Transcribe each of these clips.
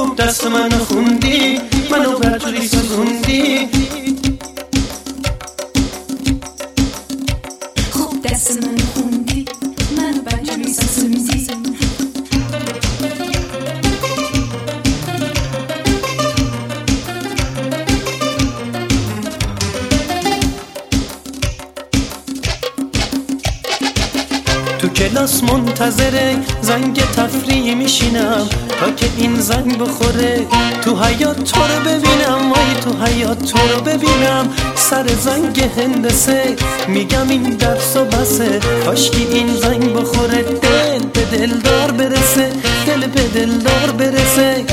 خوب دست منو خوندی، منو برجوری سوزوندی. خوب دست منو خوندی، منو برجوری سوزوندی. تو کلاس منتظر زنگ تفریح میشینم تا که این زنگ بخوره، تو حیاط تو رو ببینم، وای تو حیاط تو رو ببینم. سر زنگ هندسه میگم این درس و بسه، کاشکی این زنگ بخوره، دل به دلدار برسه، دل به دلدار برسه.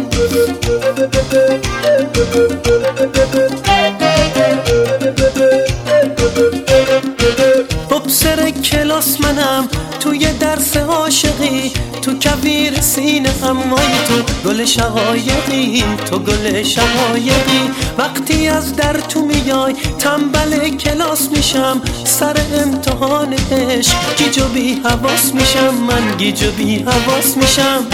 سر کلاس منم توی درس عاشقی، تو کویر سینه هم، وای تو گل شقایقی، تو گل شقایقی. وقتی از در تو میای تنبل کلاس میشم، سر امتحان عشق گیج و بی حواس میشم، من گیج و بی حواس میشم.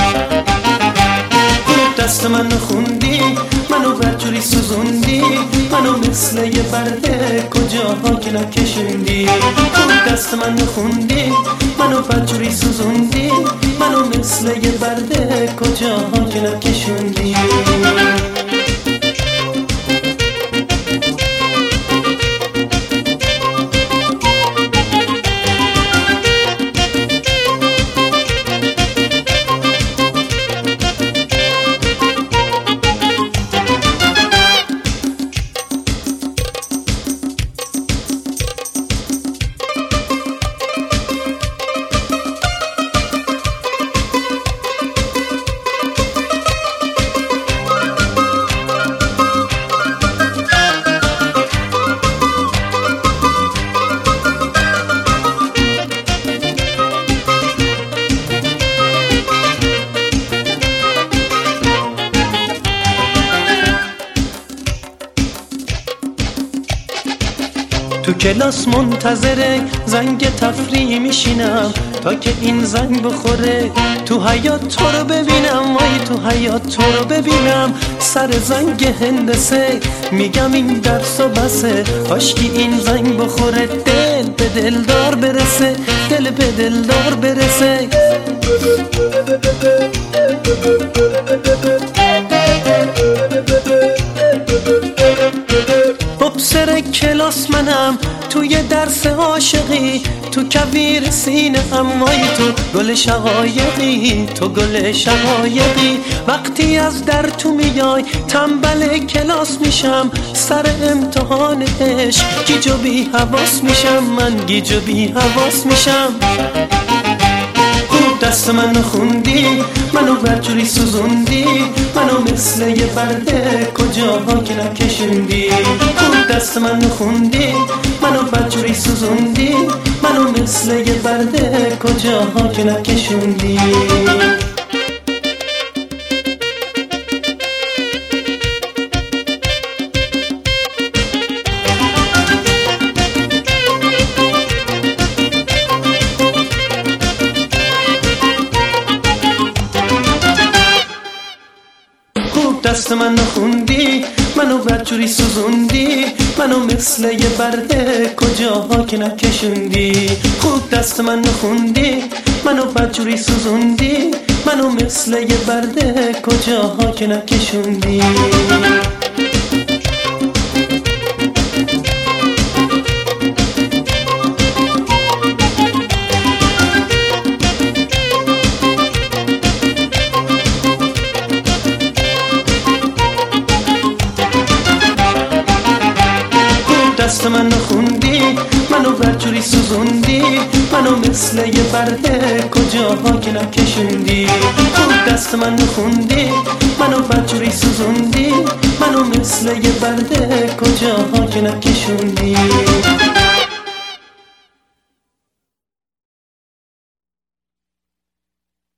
خوب دست منو خوندی، منو برجوری سوزوندی، منو مثل یه برده کجاها که نکشوندی. خوب دست منو خوندی، منو برجوری سوزوندی، منو مثل یه برده کجاها که نکشوندی. تو کلاس منتظر زنگ تفریح میشینم تا که این زنگ بخوره، تو حیاط تو رو ببینم، وای تو حیاط تو رو ببینم. سر زنگ هندسه میگم این درس و بسه، کاشکی این زنگ بخوره، دل به دلدار برسه، دل به دلدار برسه. سر کلاس منم توی درس عاشقی، تو کویر سینه هم، وای تو گل شقایقی، تو گل شقایقی. وقتی از در تو میای تنبل کلاس میشم، سر امتحان عشق گیج و بی حواس میشم، من گیج و بی حواس میشم. خوب دست منو خوندی، منو برجوری سوزوندی، منو مثل یه برده کجاها که نکشوندی. خوب دست منو خوندی، منو برجوری سوزوندی، منو مثل یه برده کجاها که نکشوندی. دست منو خوندی، منو برجوری سوزوندی، منو مثل یه برده کجاها که نکشوندی. خوب دست منو خوندی، منو برجوری سوزوندی، منو مثل یه برده کجاها که نکشوندی. دست منو خوندی، منو برجوری سوزوندی، منو مثل یه برده کجاها که نکشوندی. خوب دست منو خوندی، منو برجوری سوزوندی، منو مثل یه برده کجاها که نکشوندی.